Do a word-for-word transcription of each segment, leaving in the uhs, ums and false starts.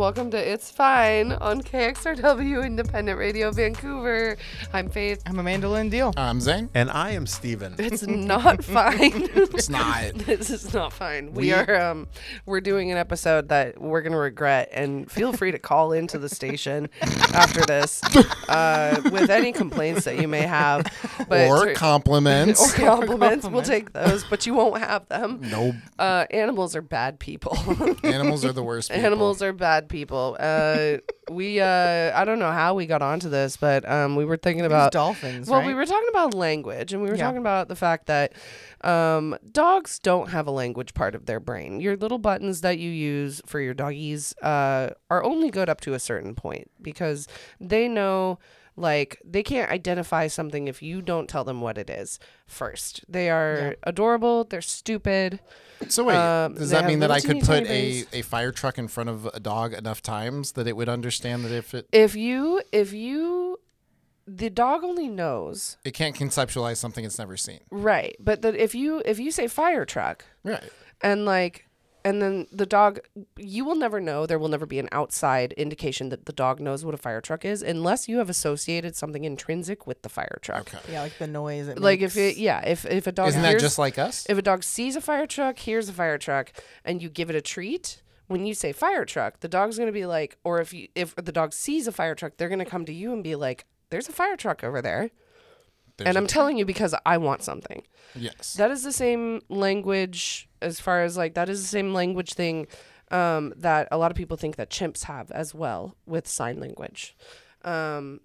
welcome to It's Fine on K X R W Independent Radio Vancouver. I'm Faith. I'm Amanda Lynn Deal. I'm Zane. And I am Steven. It's not fine. It's not. This is not fine. We, We- are um we're doing an episode that we're gonna regret, and feel free to call into the station after this uh, with any complaints that you may have. But Or compliments. or compliments. We'll take those, but you won't have them. Nope. Uh, animals are bad people. Animals are the worst people. Animals are bad people. Uh, we uh, I don't know how we got onto this, but um, we were thinking about dolphins, Well, right? we were talking about language, and we were Yeah. talking about the fact that um, dogs don't have a language part of their brain. Your little buttons that you use for your doggies uh, are only good up to a certain point, because they know. Like, they can't identify something if you don't tell them what it is first. They are Yeah. adorable. They're stupid. So wait, Um, does they that have mean that I little could teeny put tiny a, brains. a fire truck in front of a dog enough times that it would understand that if it If you, if you, the dog only knows, it can't conceptualize something it's never seen? right? But that if you, if you say fire truck, Right. and like, and then the dog, you will never know. There will never be an outside indication that the dog knows what a fire truck is, unless you have associated something intrinsic with the fire truck. Okay. Yeah, like the noise. It Like makes. if it, yeah, if if a dog Isn't that hears, just like us? if a dog sees a fire truck, hears a fire truck, and you give it a treat. When you say fire truck, the dog's gonna be like, or if you if the dog sees a fire truck, they're gonna come to you and be like, "There's a fire truck over there," There's and a- I'm telling you because I want something. Yes. That is the same language as far as like that is the same language thing um, that a lot of people think that chimps have as well with sign language. Um,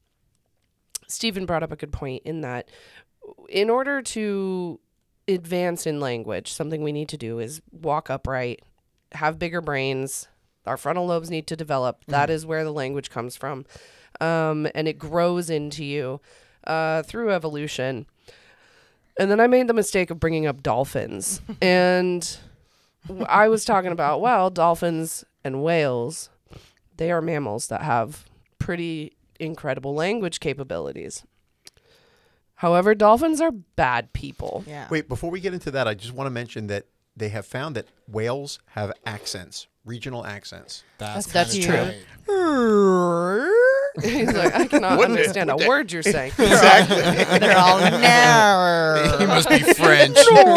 Stephen brought up a good point in that in order to advance in language, something we need to do is walk upright, have bigger brains. Our frontal lobes need to develop. Mm-hmm. That is where the language comes from. Um, and it grows into you uh, through evolution. And then I made the mistake of bringing up dolphins. And w- I was talking about, well, dolphins and whales, they are mammals that have pretty incredible language capabilities. However, dolphins are bad people. Yeah. Wait, before we get into that, I just want to mention that they have found that whales have accents, regional accents. That's, That's kinda true. tight. He's like, I cannot Wouldn't it? understand a Wouldn't it? word you're saying. Exactly. They're all narrow. He must be French.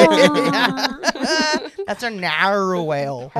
That's a narrow whale.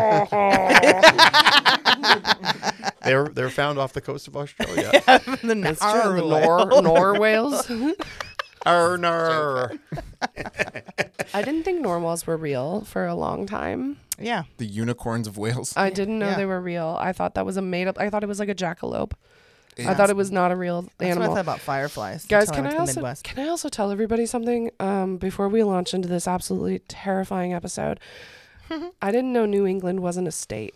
they're they're found off the coast of Australia. the It's true. narrow The whale. nor, nor whales. Arr, nar. I didn't think narwhals were real for a long time. Yeah. The unicorns of Wales. I didn't know Yeah. they were real. I thought that was a made up. I thought it was like a jackalope. I Yeah. thought it was not a real That's what I animal. thought about fireflies. Guys, until can went I to the also Midwest. can I also tell everybody something um, before we launch into this absolutely terrifying episode? I didn't know New England wasn't a state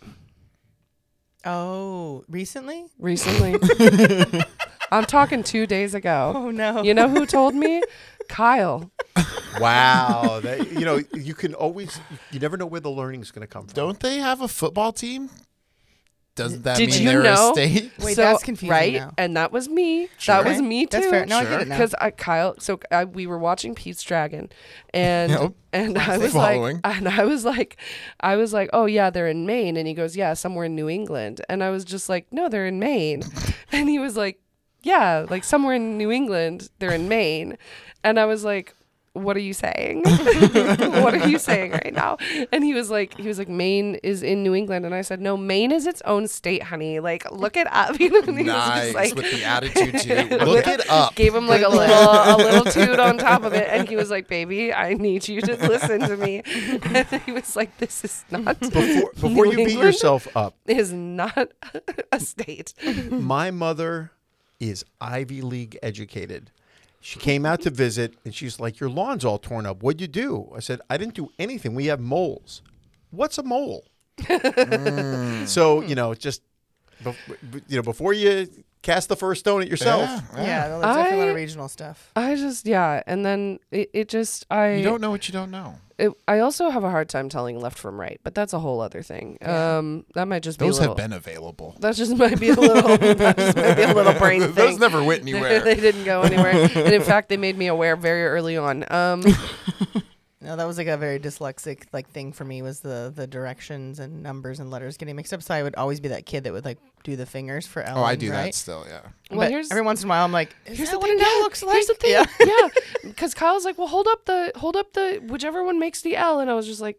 Oh, recently? recently. I'm talking two days ago. Oh no. You know who told me? Kyle. Wow. That, you know, you can always, you never know where the learning's going to come from. Don't they have a football team? Doesn't that Did mean you they're know- a state? Wait, So- that's confusing right? now. And that was me. Sure. That was Okay. me too. That's fair. No, I Sure. get it now. Because I Kyle, so I, we were watching Pete's Dragon, and Yep. and I was Following. like, and I was like, I was like, oh yeah, they're in Maine, and he goes, yeah, somewhere in New England, and I was just like, no, they're in Maine, and he was like, yeah, like somewhere in New England, they're in Maine, and I was like, what are you saying? What are you saying right now? And he was like, he was like, Maine is in New England, and I said, no, Maine is its own state, honey. Like, look it up. You know, and he was Nice. just like, With the attitude too. Look it up. gave him like a little a little toot on top of it, and he was like, baby, I need you to listen to me. And he was like, this is not Before, before New you beat England yourself up, is not a state. my mother is Ivy League educated. She came out to visit, and she's like, your lawn's all torn up. What'd you do? I said, I didn't do anything. We have moles. What's a mole? So, you know, just, bef- you know, before you cast the first stone at yourself. Yeah, Yeah, there's definitely a lot I- of regional stuff. I just yeah, and then it, it just I You don't know what you don't know. it, I also have a hard time telling left from right, but that's a whole other thing. Yeah. Um, that might just be Those a little, have been available. That just might be a little. That just might be a little brain thing. Those never went they, anywhere. they didn't go anywhere, and in fact, they made me aware very early on. Um, No, that was like a very dyslexic like thing for me was the the directions and numbers and letters getting mixed up. So I would always be that kid that would like do the fingers for Ellen. Oh, I do right? that still. Yeah. Well, But here's every once in a while I'm like, is here's that the what thing. an L Yeah, looks like? here's the thing. Yeah. Yeah, because Kyle's like, well, hold up the hold up the whichever one makes the L, and I was just like,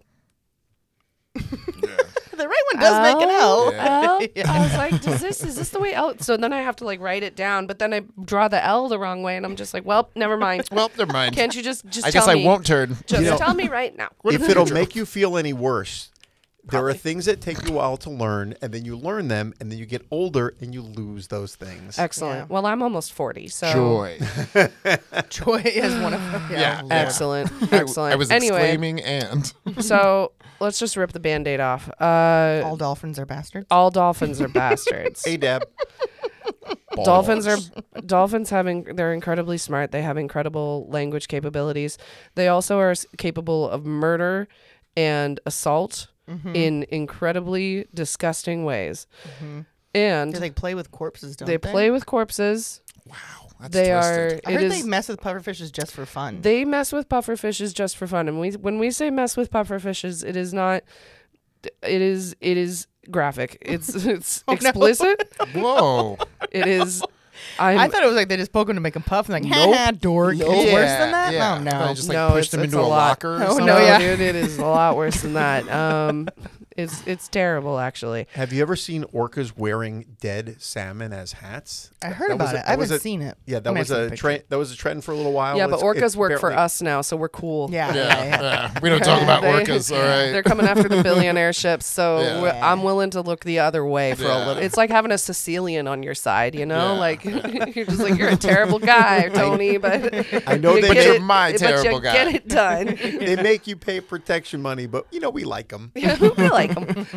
The right one does make an L. L? Yeah. I was like, does this is this the way L? So then I have to like write it down, but then I draw the L the wrong way, and I'm just like, well, never mind. Well, never mind. Can't you just just I tell guess me? I won't turn. Just You know- tell me right now. If it'll make you feel any worse, there are things that take you a while to learn, and then you learn them, and then you get older and you lose those things. Excellent. Yeah. Well, I'm almost forty, so Joy. Joy is one of them. Yeah. Yeah. excellent, I- excellent. I was anyway, exclaiming and. so let's just rip the Band-Aid off. Uh, All dolphins are bastards. all dolphins are bastards. Hey, Deb. Dolphins are Balls. dolphins having they're incredibly smart. They have incredible language capabilities. They also are s- capable of murder and assault in incredibly disgusting ways. And They they, like play with corpses, don't they? play with corpses. Wow. That's they twisted. are I it heard is they mess with pufferfishes just for fun. they mess with pufferfishes just for fun. And we when we say mess with pufferfishes, it is not it is it is graphic. It's it's Oh, no. explicit. Whoa. It is I'm, I thought it was like they just poke him to make him puff. And like, Nope. ha dork. Nope. It's worse Yeah, than that? yeah. Oh, I no. thought I just like No, pushed it's- him it's into a a, lot. locker. Or Oh, something. no, no, yeah. dude, it is a lot worse than that. Um, it's it's terrible, actually. Have you ever seen orcas wearing dead salmon as hats? I heard That about was a- it. that I haven't was a- seen it. Yeah, I that mean, was I've seen a the picture. trend. That was a trend for a little while. Yeah, but It's- orcas it's work for apparently- us now, so we're cool. Yeah. Yeah, yeah, yeah. yeah. We don't talk about They- orcas, all right? They're coming after the billionaire ships, so Yeah. we're- I'm willing to look the other way for Yeah. a little. It's like having a Sicilian on your side, you know? Yeah. Like you're just like you're a terrible guy, Tony, but I know you they get But you're it- my but terrible you guy. Get it done. They make you pay protection money, but you know we like them. we like them.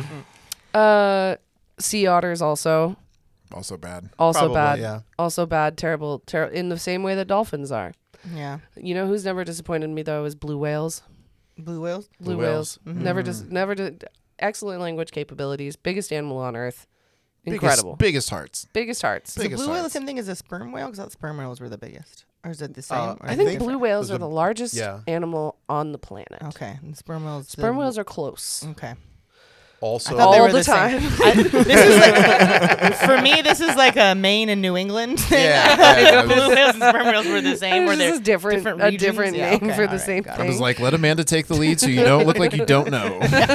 Uh, sea otters also, Also bad. also Probably, bad, yeah. also bad, terrible, ter- in the same way that dolphins are. Yeah. You know who's never disappointed me though is blue whales. Blue whales? Blue, Blue whales, whales. never just never did. Excellent language capabilities. Biggest animal on earth. Incredible. Biggest, biggest hearts. Biggest hearts. Is a Biggest blue whale the hearts. same thing as a sperm whale? Because I thought sperm whales were the biggest. Or is it the same? Uh, Or I is think it blue different? whales Those are are- the largest yeah. animal on the planet. Okay. And sperm whales. Sperm the- whales are close. Okay. Also, I thought they All were the the same. time. I, this is like, for me, this is like a Maine and New England thing. Yeah, yeah. Blue whales and sperm whales were the same. Or This they're is different, different a regions? different Yeah, name okay, for the all right, same got it. I thing. was like, let Amanda take the lead so you don't look like you don't know.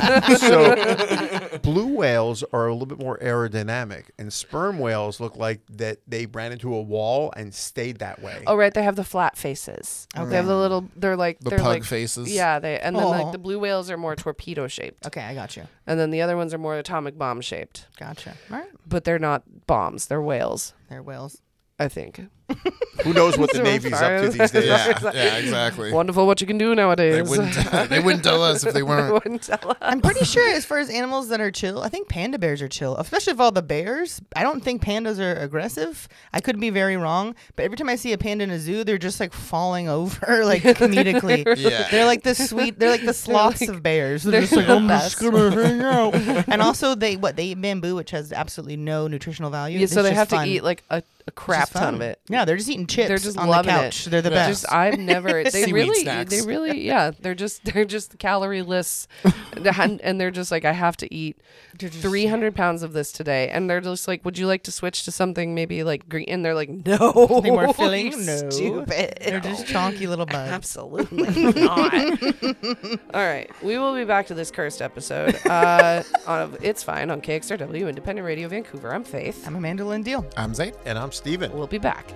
so blue whales are a little bit more aerodynamic, and sperm whales look like that they ran into a wall and stayed that way. Oh right, they have the flat faces. They have the little. They're like The they're pug like, faces. Yeah, they and then Aw. like the blue whales are more torpedo shaped, Okay, I got you. and then the other ones are more atomic bomb shaped. Gotcha. All right. But they're not bombs. They're whales. They're whales. I think. Who knows what the So Navy's up to far- these days? Yeah, yeah, exactly. Wonderful what you can do They nowadays. wouldn't, they wouldn't tell us if they They weren't. wouldn't tell us. I'm pretty sure as far as animals that are chill, I think panda bears are chill, especially of all the bears. I don't think pandas are aggressive. I could be very wrong, but every time I see a panda in a zoo, they're just like falling over, like comedically. Yeah. They're like the sweet, they're like the sloths like- of bears. They're, they're just like, the I'm just best. gonna hang out. And also, they what they eat bamboo, which has absolutely no nutritional value. Yeah, It's so they just have fun. to eat like a, a It's crap just ton fun. of it. Yeah, they're just eating chips. They're just on loving the it. couch. They're the Yeah. best. Just I've never. They Seaweed really. snacks. They really. Yeah. They're just. They're just calorie-less, and, and they're just like I have to eat They're just- three hundred pounds of this today, and they're just like, would you like to switch to something maybe like green? And they're like, no, Something more filling? you No. Stupid. They're just chonky little bugs. Absolutely not. All right, we will be back to this cursed episode uh, of It's Fine on K X R W Independent Radio Vancouver. I'm Faith. I'm Amanda Lynn Deal. I'm Zane. And I'm Steven. We'll be back.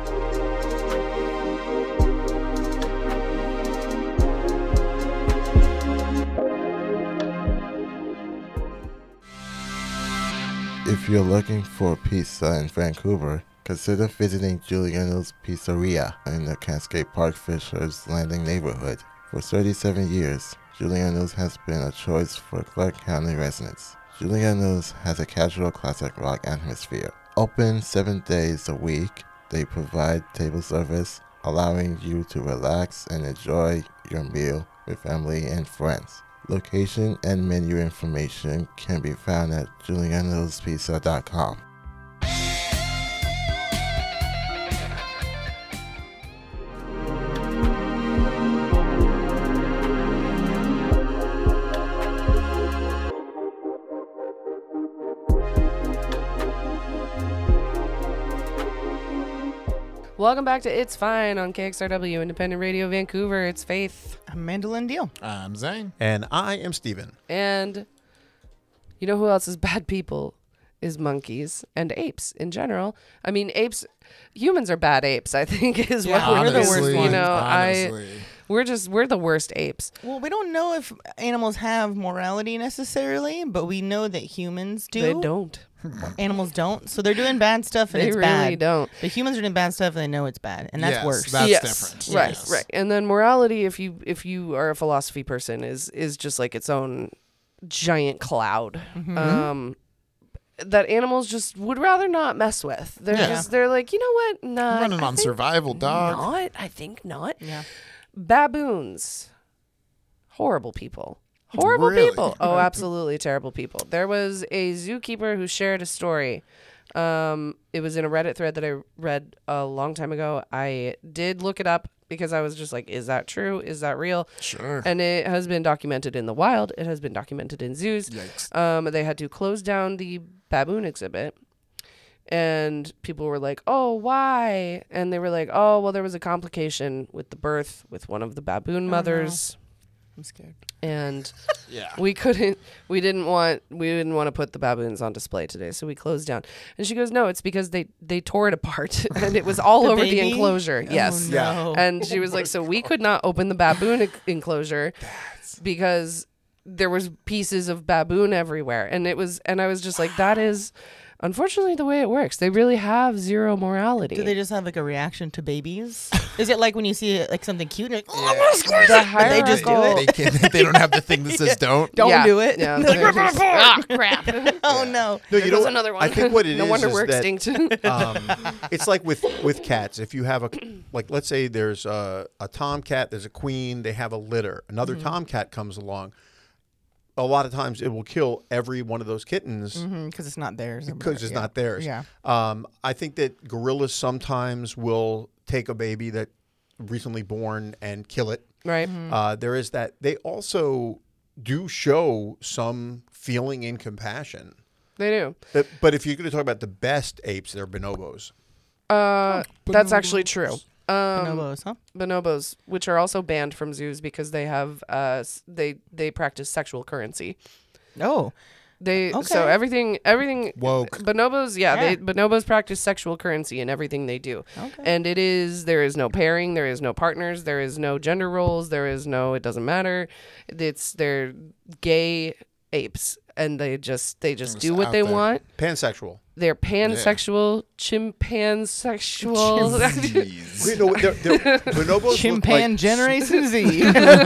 If you're looking for pizza in Vancouver, consider visiting Giuliano's Pizzeria in the Cascade Park Fishers Landing neighborhood. For thirty-seven years, Giuliano's has been a choice for Clark County residents. Giuliano's has a casual classic rock atmosphere. Open seven days a week, they provide table service, allowing you to relax and enjoy your meal with family and friends. Location and menu information can be found at Giulianos Pizza dot com. Welcome back to It's Fine on K X R W Independent Radio Vancouver. It's Faith. I'm Mandolin Deal. I'm Zane. And I am Steven. And you know who else is bad people? Is monkeys and apes in general. I mean, apes, humans are bad apes, I think, is Yeah, what we're the is, worst you ones. know, honestly. I, we're just, we're the worst apes. Well, we don't know if animals have morality necessarily, but we know that humans do. They don't. Animals don't. So they're doing bad stuff and They it's really bad. don't. The humans are doing bad stuff and they know it's bad. And that's Yes, worse. That's yes. different. Right, Yes. right. And then morality, if you if you are a philosophy person, is is just like its own giant cloud. Mm-hmm. Um that animals just would rather not mess with. They're Yeah. just they're like, you know what? Nah, I'm running I on think survival, dog. Not. I think not. Yeah. Baboons. Horrible people. Horrible Really? people. Oh, absolutely terrible people. There was a zookeeper who shared a story. Um, it was in a Reddit thread that I read a long time ago. I did look it up because I was just like, is that true? Is that real? Sure. And it has been documented in the wild. It has been documented in zoos. Yikes. Um, they had to close down the baboon exhibit. And people were like, oh, why? And they were like, oh, well, there was a complication with the birth with one of the baboon mothers. I'm scared. And Yeah. we couldn't we didn't want we didn't want to put the baboons on display today, so we closed down. And she goes, no, it's because they they tore it apart and it was all The over the baby? enclosure. Oh, Yes. no. And she was like, so we could not open the baboon ec- enclosure because there was pieces of baboon everywhere. And it was and I was just like, that is unfortunately the way it works. They really have zero morality. Do they just have like a reaction to babies? Is it like when you see like something cute and like, oh, Yeah. the But they just do hierarchical- it? They, can, they don't have the thing that says don't. don't Yeah, do it? Yeah. They're like, They're just- ah, crap. oh no. No, There you know goes what? another one. I think what it no is wonder is we're that, extinct. um, it's like with with cats. If you have a like, let's say there's a, a tomcat, there's a queen, they have a litter. Another Mm-hmm. tomcat comes along. A lot of times, it will kill every one of those kittens Because it's not theirs. or because whatever, it's yeah. not theirs. Yeah. Um, I think that gorillas sometimes will take a baby that recently born and kill it. Right. Uh, there is that. They also do show some feeling and compassion. They do. But, but if you're going to talk about the best apes, they're bonobos. Uh, that's actually true. Um, Bonobos, huh? bonobos, which are also banned from zoos because they have uh s- they they practice sexual currency. Oh. They so Okay. everything everything Woke. bonobos yeah, Yeah. they bonobos practice sexual currency in everything they do. Okay. And it is there is no pairing, there is no partners, there is no gender roles, there is no it doesn't matter. It's they're gay apes and they just they just Just do what out they there. want. Pansexual. They're pansexual, chimpanzexual. Jeez. Wait, no, they're, they're, bonobos Chimpan look Generation Z.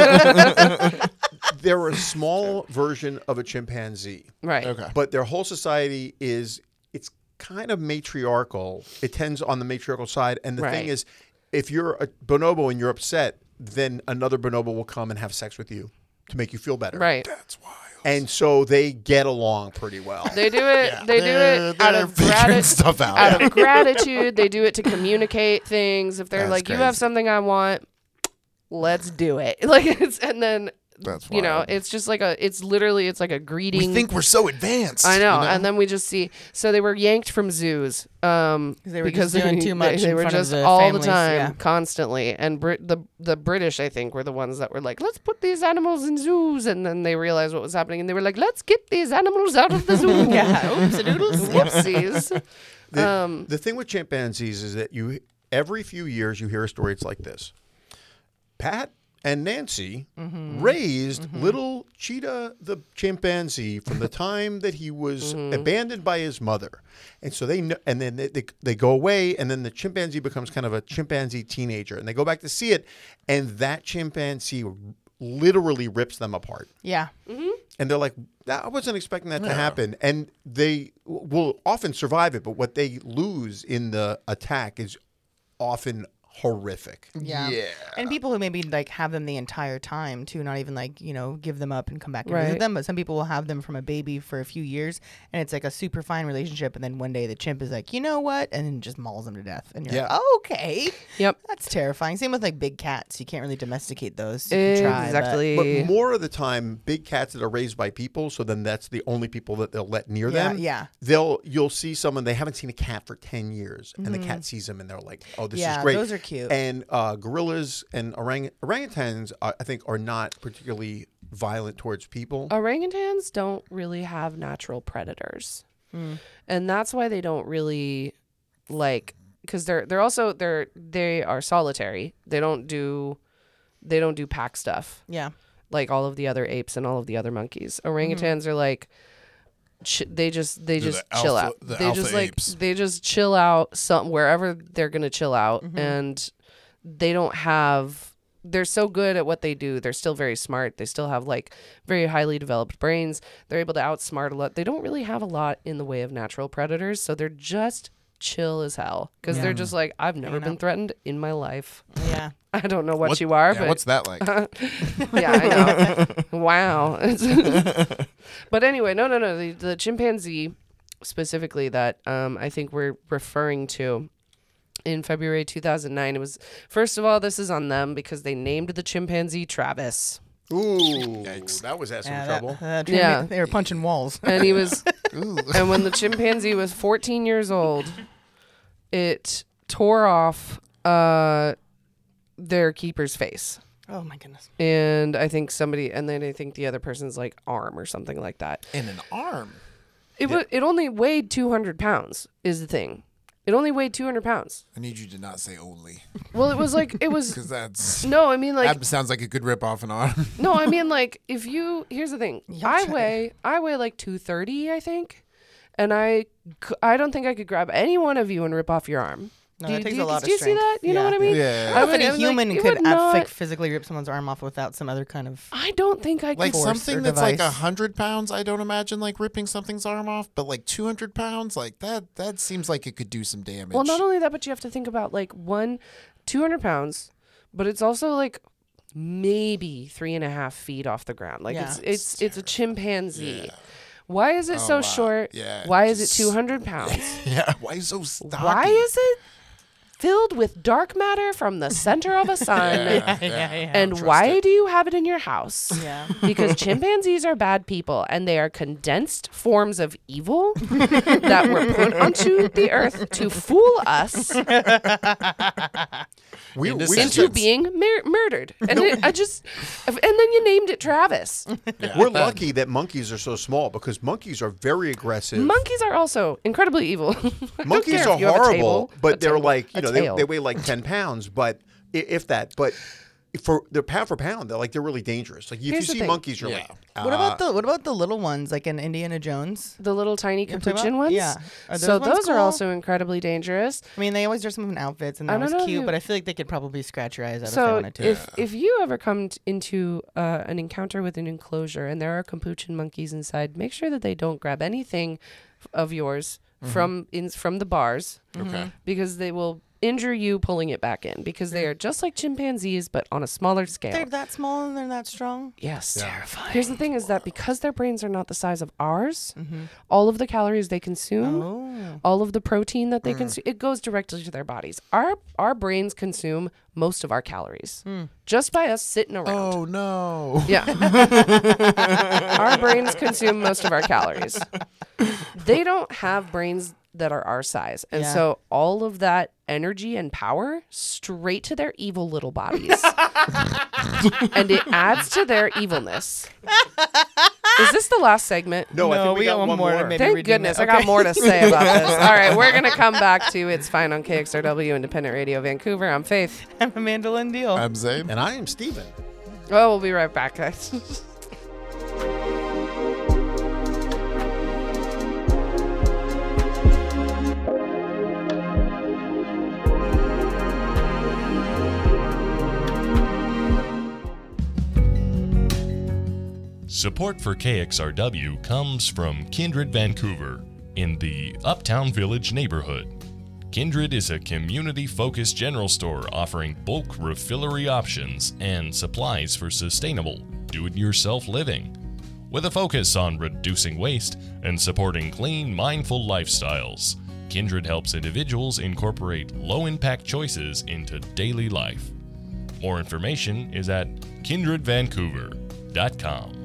like they're a small version of a chimpanzee, Right. Okay. but their whole society is it's kind of matriarchal. It tends on the matriarchal side, and the Right. thing is, if you're a bonobo and you're upset, then another bonobo will come and have sex with you to make you feel better. Right. That's wild. And so they get along pretty well. They do it. Yeah, they do they're- it out they're of figuring gratitude. stuff out. Out of gratitude, they do it to communicate things. If they're That's like, "You have crazy. something I want, let's do it." Like it's, and then That's you know, wild. it's just like a. It's literally, it's like a greeting. We think we're so advanced. I know, you and then we just see. So they were yanked from zoos, um, 'Cause they were because just doing they, too much They, they in were front of just the all families, the time, yeah. constantly. And Brit- the the British, I think, were the ones that were like, "Let's put these animals in zoos," and then they realized what was happening, and they were like, "Let's get these animals out of the zoo." yeah. Oops, doodles. Whoopsies. The, um, the thing with chimpanzees is that you every few years you hear a story. It's like this: Pat and Nancy raised little Cheetah the chimpanzee from the time that he was abandoned by his mother, and so they know, and then they, they they go away, and then the chimpanzee becomes kind of a chimpanzee teenager, and they go back to see it, and that chimpanzee literally rips them apart. Yeah. And they're like, I wasn't expecting that to happen. And they will often survive it, but what they lose in the attack is often horrific. Yeah. And people who maybe like have them the entire time too, not even like, you know, give them up and come back and Right. visit them. But some people will have them from a baby for a few years and it's like a super fine relationship. And then one day the chimp is like, you know what? And then just mauls them to death. And you're Yeah. like, oh, okay. Yep. That's terrifying. Same with like big cats. You can't really domesticate those. You can try, but- Exactly. But more of the time, big cats that are raised by people, so then that's the only people that they'll let near Yeah, them. yeah. They'll you'll see someone they haven't seen a cat for ten years, and the cat sees them, and they're like, "Oh, this Yeah, is great." those are cute. And uh, gorillas and orang- orangutans, uh, I think, are not particularly violent towards people. Orangutans don't really have natural predators, and that's why they don't really like because they're they're also they're they are solitary. They don't do they don't do pack stuff Yeah. like all of the other apes and all of the other monkeys. Orangutans are like ch- they just they They're just the chill alpha- out. the They alpha just like apes. they just chill out some wherever they're gonna chill out, and they don't have. They're so good at what they do. They're still very smart. They still have like very highly developed brains. They're able to outsmart a lot. They don't really have a lot in the way of natural predators, so they're just chill as hell because they're just like, I've never been out. threatened in my life. Yeah. I don't know what, What- you are, yeah, but what's that like? yeah, I know. Wow. But anyway, no, no, no. The, the chimpanzee specifically that um, I think we're referring to in February two thousand nine, it was, first of all, this is on them because they named the chimpanzee Travis. Ooh, that was at some Yeah, trouble. that, uh, Yeah. They were punching walls. And he was, Ooh. and when the chimpanzee was fourteen years old, it tore off uh, their keeper's face. Oh my goodness. And I think somebody, and then I think the other person's like arm or something like that. In an arm. It wa it only weighed two hundred pounds is the thing. It only weighed two hundred pounds. I need you to not say only, Well, it was like, it was, because that's no, I mean like, that sounds like it could rip off an arm. no, I mean like, if you, here's the thing. Y'all I try- weigh, I weigh like two thirty, I think. And I, c- I don't think I could grab any one of you and rip off your arm. No, do, that you- takes do you, a lot of do you see strength. that? You know Yeah. what I mean? Yeah. I don't know if would- any I was like, human it could would ab- not- like, physically rip someone's arm off without some other kind of. I don't think I could. Like force something or that's like a device. hundred pounds, I don't imagine like ripping something's arm off. But like two hundred pounds, like that, that seems like it could do some damage. Well, not only that, but you have to think about like one, two hundred pounds, but it's also like maybe three and a half feet off the ground. Like Yeah. it's it's it's a chimpanzee. Yeah. Why is it so wow. short? Yeah, Why is it just- two hundred pounds? yeah. Why so stocky? Why is it filled with dark matter from the center of a sun? Yeah, yeah, yeah. And trust why it. do you have it in your house? Yeah. Because chimpanzees are bad people and they are condensed forms of evil that were put onto the earth to fool us We, In we, this into Sentence. being mur- murdered. And it, I just, and then you named it Travis. Yeah. we're lucky that monkeys are so small because monkeys are very aggressive. Monkeys are also incredibly evil. I don't Monkeys care are if you have a horrible, table, a but they're table, like, you a know, they, tail. they weigh like ten pounds, but i- if that, but for they're pound for pound, they're like, they're really dangerous. Like if Here's the you see thing. monkeys, you're Yeah. like, What uh, about the what about the little ones like in Indiana Jones? The little tiny know what I'm talking capuchin about? ones. Yeah. Are So those ones those are cool? also incredibly dangerous. I mean, they always dress them in outfits, and I that don't was know if cute. you- But I feel like they could probably scratch your eyes out if they So wanted to. if if you ever come t- into uh, an encounter with an enclosure and there are capuchin monkeys inside, make sure that they don't grab anything f- of yours from in from the bars Okay. because they will injure you pulling it back in because they are just like chimpanzees but on a smaller scale. they're that small and they're that strong. Yes. Terrifying. Here's the thing is that because their brains are not the size of ours, all of the calories they consume, Oh. all of the protein that they consume, it goes directly to their bodies. Our our brains consume most of our calories just by us sitting around. Oh no. Yeah. Our brains consume most of our calories. They don't have brains that are our size. And Yeah. so all of that energy and power straight to their evil little bodies. And it adds to their evilness. Is this the last segment? no, I No, think we, we got, got one one more more. and maybe Thank redeem goodness. it. I got Okay. more to say about this. All right, we're going to come back to It's Fine on K X R W Independent Radio Vancouver. I'm Faith. I'm Amanda Lindell. I'm Zayn. And I am Steven. Oh, we'll be right back, guys. Support for K X R W comes from Kindred Vancouver in the Uptown Village neighborhood. Kindred is a community-focused general store offering bulk refillery options and supplies for sustainable, do-it-yourself living. With a focus on reducing waste and supporting clean, mindful lifestyles, Kindred helps individuals incorporate low-impact choices into daily life. More information is at kindred vancouver dot com.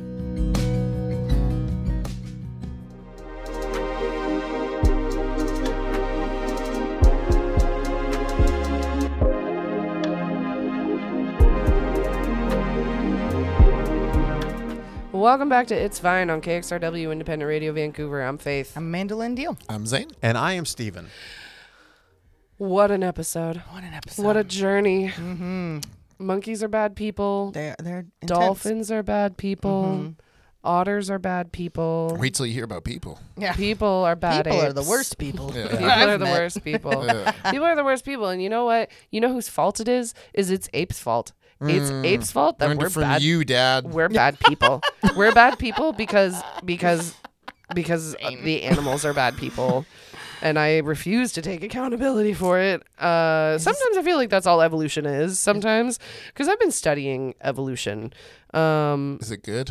Welcome back to It's Fine on K X R W Independent Radio Vancouver. I'm Faith. I'm Mandolin Deal. I'm Zane. And I am Steven. What an episode. What an episode. What a journey. Mm-hmm. Monkeys are bad people. They're, they're intense. Dolphins are bad people. Mhm. Otters are bad people. Wait till you hear about people. Yeah. People are bad People are the apes. worst people. Yeah. People I've are the met. worst people. Yeah. People are the worst people. And you know what? You know whose fault it is? Is it's apes' fault. It's Mm. apes' fault that Learned we're it from bad. you, Dad. We're bad people. We're bad people because because because uh, the animals are bad people. And I refuse to take accountability for it. Uh, sometimes I feel like that's all evolution is. Sometimes, because I've been studying evolution. Um, Is it good?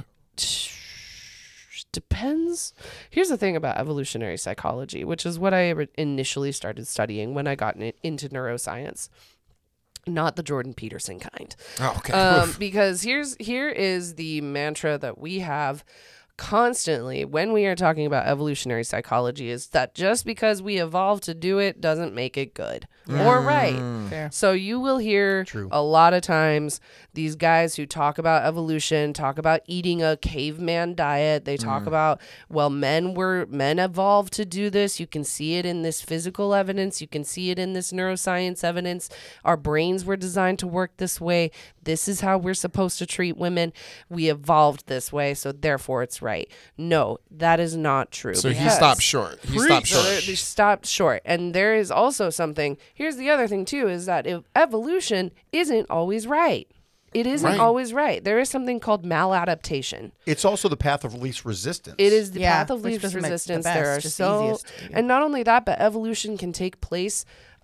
depends. Here's the thing about evolutionary psychology, which is what I re- initially started studying when I got in, into neuroscience. Not the Jordan Peterson kind. Oh, okay. Um, Oof. because here's here is the mantra that we have constantly when we are talking about evolutionary psychology is that just because we evolved to do it doesn't make it good or right. Fair. So you will hear True. a lot of times these guys who talk about evolution talk about eating a caveman diet. They talk about, well, men were men evolved to do this. You can see it in this physical evidence. You can see it in this neuroscience evidence. Our brains were designed to work this way. This is how we're supposed to treat women. We evolved this way, so therefore it's right. No, that is not true. So he because- stopped short. He stopped so short. they're- they stopped short. And there is also something, here's the other thing too, is that if evolution isn't always right. It isn't Right. always right. There is something called maladaptation. It's also the path of least resistance. It is the Yeah, path of which least doesn't make the resistance. best, There are just so, easiest. and not only that, but evolution can take place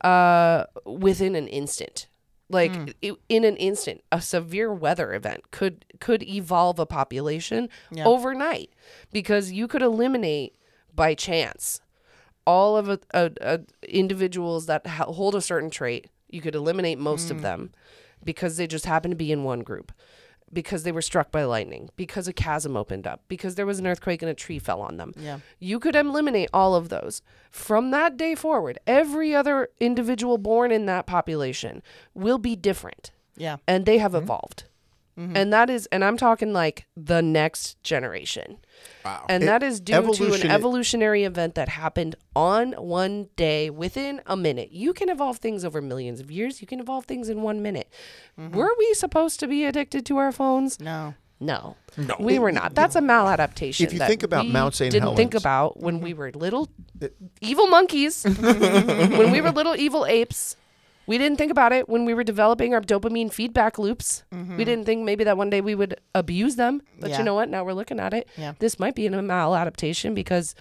uh, within an instant. Like i- in an instant, a severe weather event could could evolve a population Yeah. overnight because you could eliminate by chance all of a, a, a individuals that ha- hold a certain trait. You could eliminate most of them because they just happen to be in one group, because they were struck by lightning, because a chasm opened up, because there was an earthquake and a tree fell on them. Yeah. You could eliminate all of those. From that day forward, every other individual born in that population will be different, Yeah. and they have evolved. And that is, and I'm talking like the next generation. Wow. And It- that is due to evolution- an evolutionary event that happened on one day within a minute. You can evolve things over millions of years. You can evolve things in one minute. Were we supposed to be addicted to our phones? No. No. No. We were not. That's a maladaptation. If you that think about we Mount Saint didn't think Helens. about when we were little evil monkeys, when we were little evil apes. We didn't think about it when we were developing our dopamine feedback loops. We didn't think maybe that one day we would abuse them. But Yeah. you know what? Now we're looking at it. Yeah. This might be a maladaptation because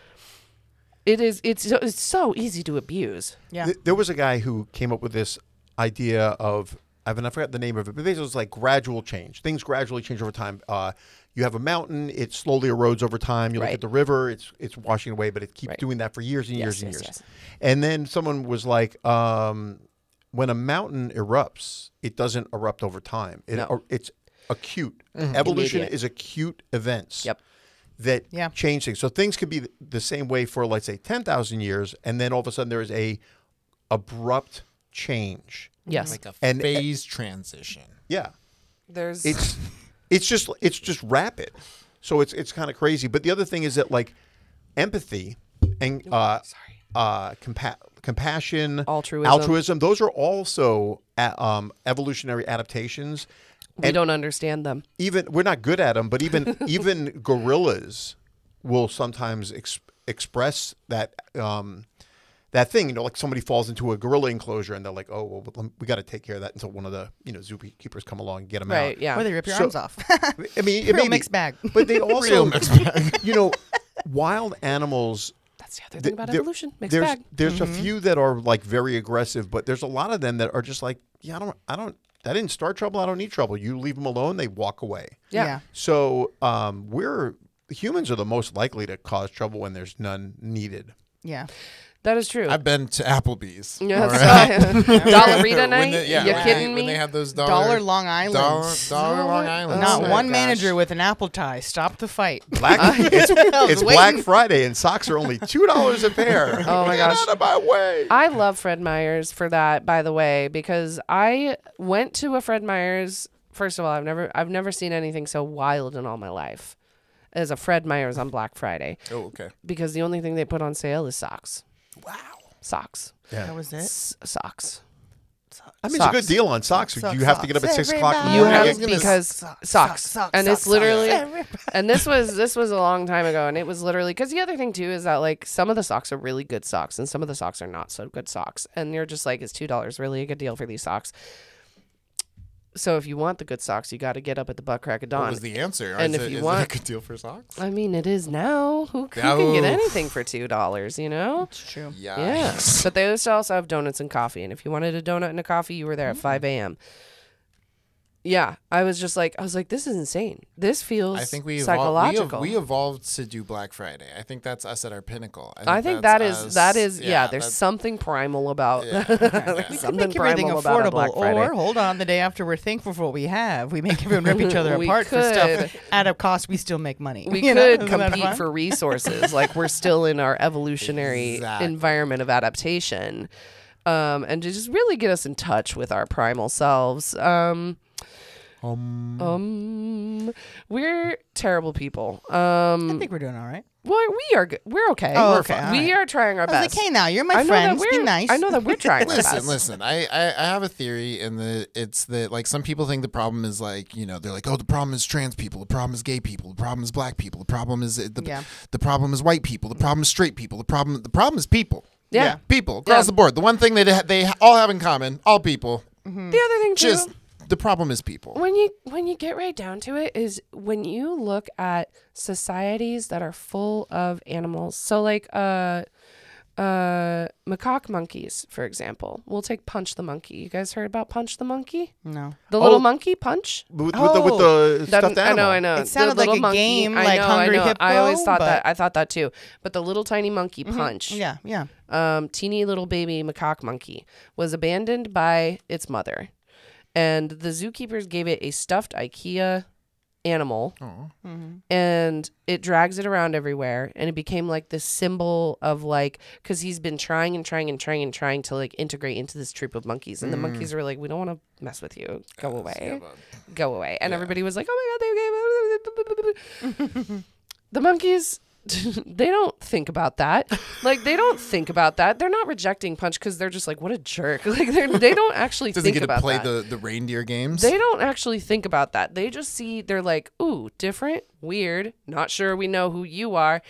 it is. It's so- it's so easy to abuse. Yeah. Th- There was a guy who came up with this idea of, I haven't I forgot the name of it, but basically it was like gradual change. Things gradually change over time. Uh, you have a mountain, it slowly erodes over time. You look Right. at the river, it's it's washing away, but it keeps Right. doing that for years and years Yes, and yes, years. yes. And then someone was like, um, when a mountain erupts, it doesn't erupt over time. It, No. or it's acute. Evolution Immediate. is acute events. Yep. That Yeah. change things. So things could be th- the same way for, let's say, ten thousand years, and then all of a sudden there is a abrupt change. Yes. Like a And- phase transition. Yeah. There's. It's it's just it's just rapid. So it's it's kind of crazy. But the other thing is that like empathy and uh sorry. uh compa- compassion, Altruism. altruism, those are also a- um evolutionary adaptations. We and- don't understand them. Even we're not good at them, but even even gorillas will sometimes ex- express that um, that thing. You know, like somebody falls into a gorilla enclosure, and they're like, "Oh, well, lem- we got to take care of that until one of the you know zookeepers come along and get them Right. out." Yeah. Or they rip your So- arms off. I mean, it Real may be- mixed bag. but they also, Real mixed you know, wild animals That's the other Th- thing about there- evolution. Mixed there's bag. there's Mm-hmm. a few that are like very aggressive, but there's a lot of them that are just like, yeah, I don't, I don't, that didn't start trouble. I don't need trouble. You leave them alone, they walk away. Yeah. Yeah. So um, we're humans are the most likely to cause trouble when there's none needed. Yeah. That is true. I've been to Applebee's. Yeah, all that's right? right. Dollarita When night? they- yeah, You when kidding they, me? When they had those dollar, Dollar Long Island. dollar, dollar Long Island. Oh Not my one gosh. manager with an apple tie. Stop the fight. Black, it's I was it's Black waiting. Friday and socks are only two dollars a pair. Oh my Get gosh. out of my way. I love Fred Meyer's for that, by the way, because I went to a Fred Meyer's. First of all, I've never I've never seen anything so wild in all my life as a Fred Meyer's on Black Friday, Oh, okay. because the only thing they put on sale is socks. Wow. Socks. That was it. S- socks. I mean, it's a Socks. good deal on socks. Socks, you have to get up at socks. six o'clock in the Everybody. You morning. have I was gonna because s- socks, socks, socks, and socks, it's literally, socks. and this was this was a long time ago, and it was literally because the other thing too is that like some of the socks are really good socks, and some of the socks are not so good socks, and you're just like, is two dollars really a good deal for these socks? So if you want the good socks, you got to get up at the butt crack of dawn. What was the answer? And is if it, you is want- it a good deal for socks? I mean, it is now. Who, who can Oh. get anything for two dollars? You know. It's true. Yeah, but they used to also have donuts and coffee, and if you wanted a donut and a coffee, you were there at five a.m. Yeah, I was just like, I was like, this is insane. This feels I think we evolved, psychological. we, ev- we evolved to do Black Friday. I think that's us at our pinnacle. I think that's that is us- that is yeah. there's that's- something primal about Yeah. there's We can something make everything primal about a Black affordable, Friday. or hold on, the day after we're thankful for what we have, we make everyone rip each other We apart for stuff. could. At a cost, we still make money. We You know? could Isn't that compete fun? for resources. Like we're still in our evolutionary Exactly. environment of adaptation, um, and to just really get us in touch with our primal selves. Um, Um, um, we're terrible people. I Um, think we're doing all right. well, we are. Good. We're okay. Oh, we're okay, fine. all We right. are trying our I was best. like, hey, now you're my I know friends. that Be we're. nice. I know that we're trying our Listen, best. listen. I, I I have a theory, and the it's that like some people think the problem is like you know they're like oh the problem is trans people, the problem is gay people, the problem is black people, the problem is the Yeah. the problem is white people, the problem is straight people, the problem the problem is people. Yeah. Yeah. People across Yeah. the board. The one thing that they, they all have in common, all people, The other thing too. just the problem is people. when you when you get right down to it is when you look at societies that are full of animals, so like uh uh macaque monkeys, for example. We'll take Punch the monkey. You guys heard about Punch the monkey, No. the little Oh. monkey Punch? With, with the, with the That- stuffed I animal. know, I know. It The sounded like little a monkey- game, I like know, Hungry I know. I always Hippo, thought that. but- I thought that too. But the little tiny monkey Punch, Yeah, yeah. um, teeny little baby macaque monkey, was abandoned by its mother, and the zookeepers gave it a stuffed IKEA animal, and it drags it around everywhere, and it became like this symbol of like, because he's been trying and trying and trying and trying to like integrate into this troop of monkeys, and the monkeys were like, we don't want to mess with you, go away, go away, and everybody was like, oh my god, they gave the monkeys. They don't think about that. Like they don't think about that. They're not rejecting Punch because they're just like, what a jerk. Like they they don't actually Doesn't think get to about play that. the, the reindeer games. They don't actually think about that. They just see, they're like, ooh, different, weird, not sure we know who you are.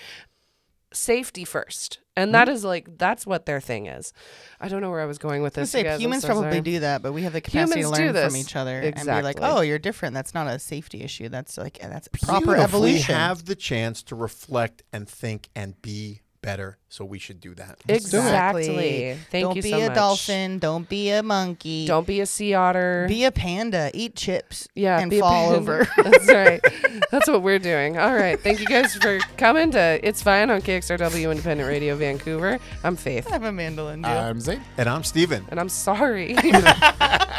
Safety first. And that is like, that's what their thing is. I don't know where I was going with I was this. say you guys. I'm humans so probably sorry. do that, but we have the capacity Humans to do learn this. from each other and be like, Exactly. "Oh, you're different. That's not a safety issue. That's like that's proper Beautiful. evolution." We have the chance to reflect and think and be better, so we should do that. Exactly. Thank Don't you be so a much. dolphin. Don't be a monkey. Don't be a sea otter. be a panda. Eat chips. Yeah, and be a fall panda. over. That's right. That's what we're doing. All right. Thank you guys for coming to It's Fine on K X R W Independent Radio Vancouver. I'm Faith, I'm a mandolin. Dude. I'm Zane. And I'm Steven. and I'm sorry.